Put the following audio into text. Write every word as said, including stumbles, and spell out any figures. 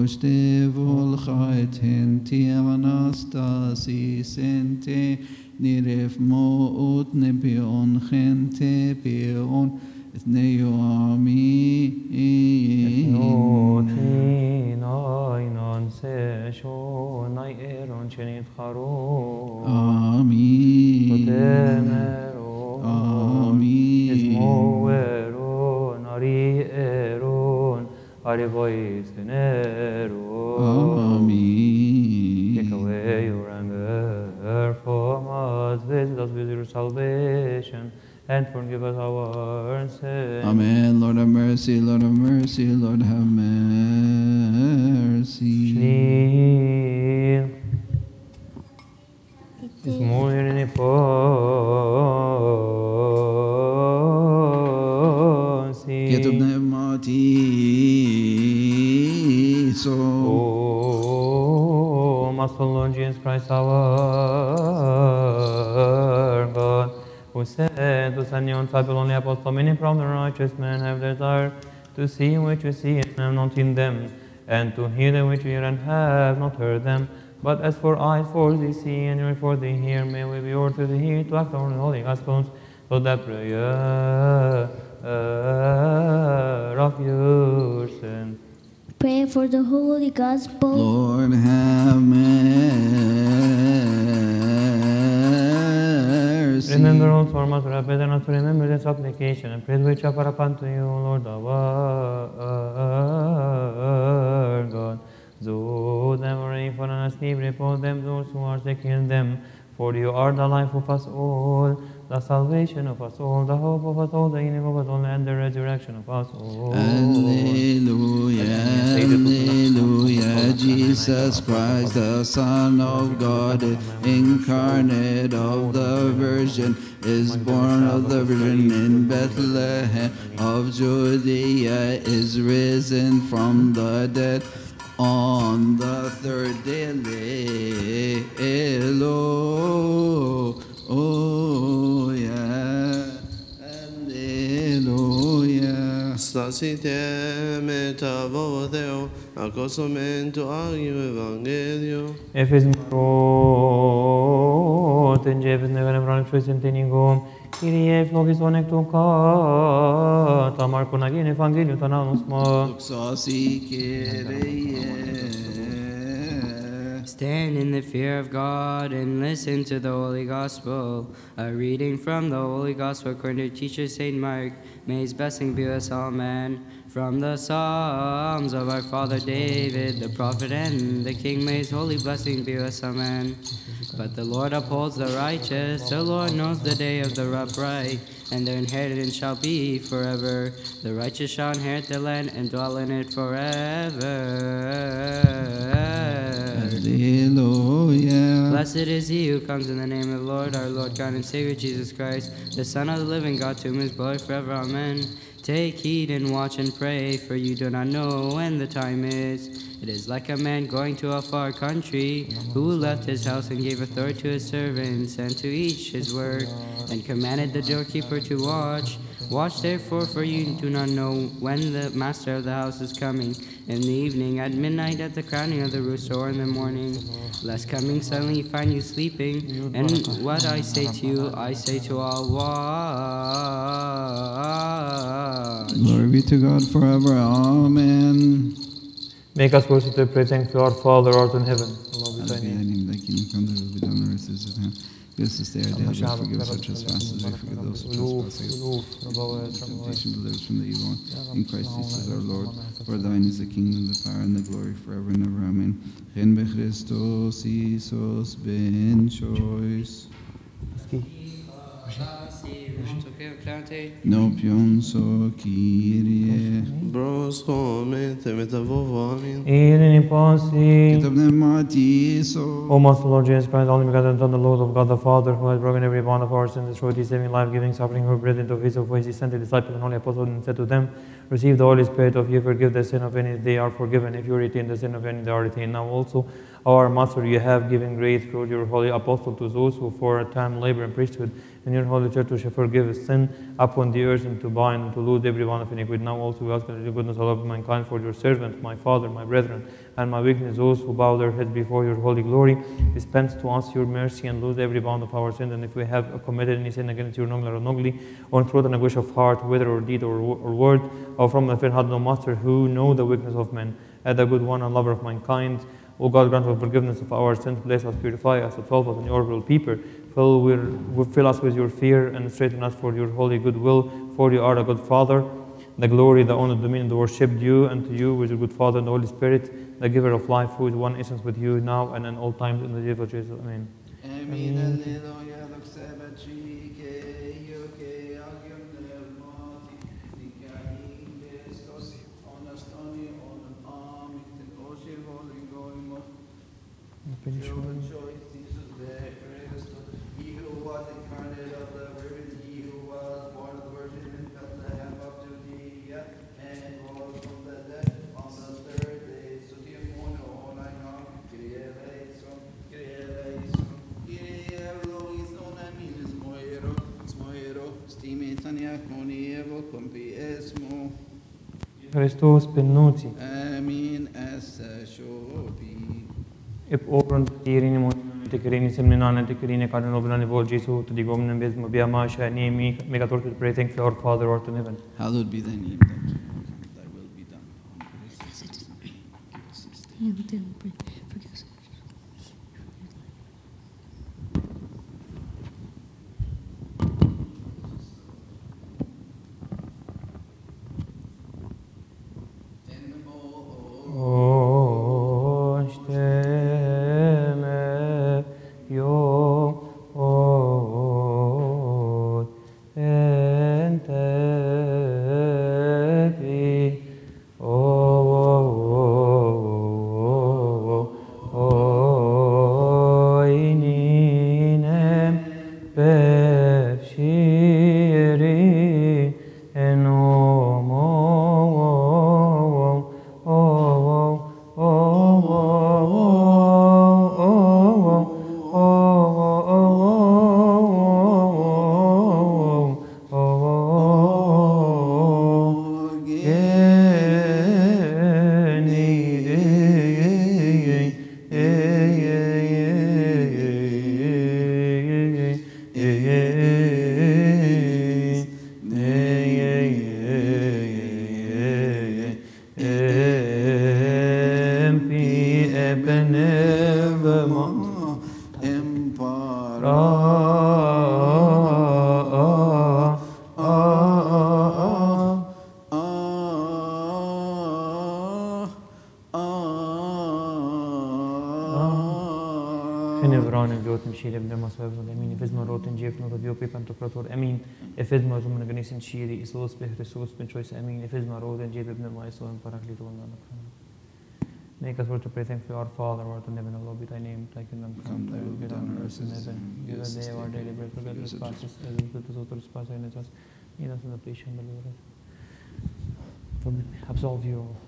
Poshte volchait henti anastasi sente niref moot nebion gente bion neyoami Noti nainan se sho nai eron chenit charo. Amin. Totemero. Amin. Ismo eron ari eron ari voice nero. Amen. Take away your anger from us, visit us with your salvation, and forgive us our sins. Amen. Lord have mercy, Lord have mercy, Lord have mercy. Shri is more than a posse. Get up pneumati so. Oh, Master Lord Jesus Christ, our God, who said to send you on disciple only apostle, many from the righteous men have desire to see which you see and have not seen them, and to hear them which you hear and have not heard them. But as for eyes for thee see and ears for thee hear, may we be ordered to hear to act on the holy gospels, so that prayer of your sins. Pray for the Holy Gospel. Lord have mercy. Remember also our Master, I beg us to remember this application and pray which offer upon to you, Lord our God. Those that were ready for an asleep, repose them, those who are sick, heal them. For you are the life of us all, the salvation of us all, the hope of us all, the healing of us all, and the resurrection of us all. Alleluia, Alleluia, Jesus Christ, the Son of God, incarnate of the Virgin, is born of the Virgin in Bethlehem of Judea, is risen from the dead. On the third day, Alleluia, Alleluia. Stasite metavotheo, acosomento agio evangelio. Efes mrot, en jefes negan evranik shoisen tenigom, Kyrie flogis onektuka, tamar konagin evangeliu tananus ma. Luxasi Kyrie. Stand in the fear of God and listen to the Holy Gospel. A reading from the Holy Gospel according to teacher Saint Mark. May his blessing be with us all, amen. From the Psalms of our father David, the prophet and the king, may his holy blessing be with us, amen. But the Lord upholds the righteous, the Lord knows the day of the upright, and their inheritance shall be forever. The righteous shall inherit the land and dwell in it forever. Alleluia. Blessed is he who comes in the name of the Lord, our Lord God and Savior Jesus Christ, the Son of the living God, to whom is glory forever. Amen. Take heed and watch and pray, for you do not know when the time is. It is like a man going to a far country, who left his house and gave authority to his servants, and to each his work, and commanded the doorkeeper to watch. Watch therefore, for you do not know when the master of the house is coming, in the evening, at midnight, at the crowning of the rooster, or in the morning, lest coming suddenly find you sleeping. And what I say to you, I say to all, watch. Glory be to God forever. Amen. Make us worship to pray, thank you, our Father, art in heaven. Hallowed be thy Hallowed be thy name. name, thy kingdom come, thy will be done on earth as it is in heaven. Give us this day our daily bread, forgive us our trespasses, as we forgive those who trespass against us. Temptation, deliver us from the evil one. In Christ Jesus our Lord. For thine is the kingdom, the power, and the glory forever and ever. Amen. Chen be Christos Isos ben choice. Nopion so Kyrie. Bros home, te metavovo, amen. Irini posi. Get up pneumati so. O Master Lord Jesus Christ, only begotten Son, the Lord of God the Father, who has broken every bond of our sins, destroyed the saving, life-giving, suffering, who breathed into face of which he sent the disciples and holy apostles and said to them, receive the Holy Spirit. If you forgive the sin of any, they are forgiven. If you retain the sin of any, they are retained. Now also Our Master, you have given grace through your holy apostle to those who for a time labor in priesthood in your holy church, to shall forgive sin upon the earth and to bind and to lose every one of iniquity. Now also we ask that your goodness, all of mankind, for your servant, my father, my brethren, and my weakness, those who bow their heads before your holy glory, dispense to us your mercy and lose every bound of our sins. And if we have committed any sin against your noble or ugly, or in truth and anguish of heart, whether or deed or, or word, or from the fear had no master, who know the weakness of men, and the good one and lover of mankind, O God, grant us forgiveness of our sins, bless us, purify us, absolve us in your will people. Fill, we're, fill us with your fear and straighten us for your holy goodwill, for you are a good Father. The glory, the honor, the dominion, the worship due unto you with your good Father and the Holy Spirit, the giver of life, who is one essence with you now and in all times in the name of Jesus. Amen. Amen. He who was incarnate of the Virgin, he who was born of the Virgin in Bethlehem of Judea, and rose from the dead on the third day. So the moon, all I know, Kyrie eleison, Kyrie eleison, Kyrie eleison, aminis moiro, moiro, stimitania coni evo compi esmo. Christos pennuti. Amin esse shopi. Ip obron tirini mo te kerini semnina te kerini cardinal blani vol Jesu to the gomnen bez mo bia ma sha nemi megator to pray thank you our Father art in heaven. Hallowed be thy name, thy kingdom come, thy will be done. Forgive us. O shteme yo o entepi o o ininem pefshiri enomo Amin. Efizma Roman Ganesan Shiri, Isos Christos, Ben Choice, Amin. Efizma Road and Jacob Nemaiso and Paraclito. Make us work to pray, thank you, our Father, who art in heaven, hallowed be thy name, thy kingdom come, thy will be done on earth as in heaven. Give us day our daily bread, forgive us trespasses, as we forgive those who trespass against us. Lead us in the temptation, deliver us. Absolve you all.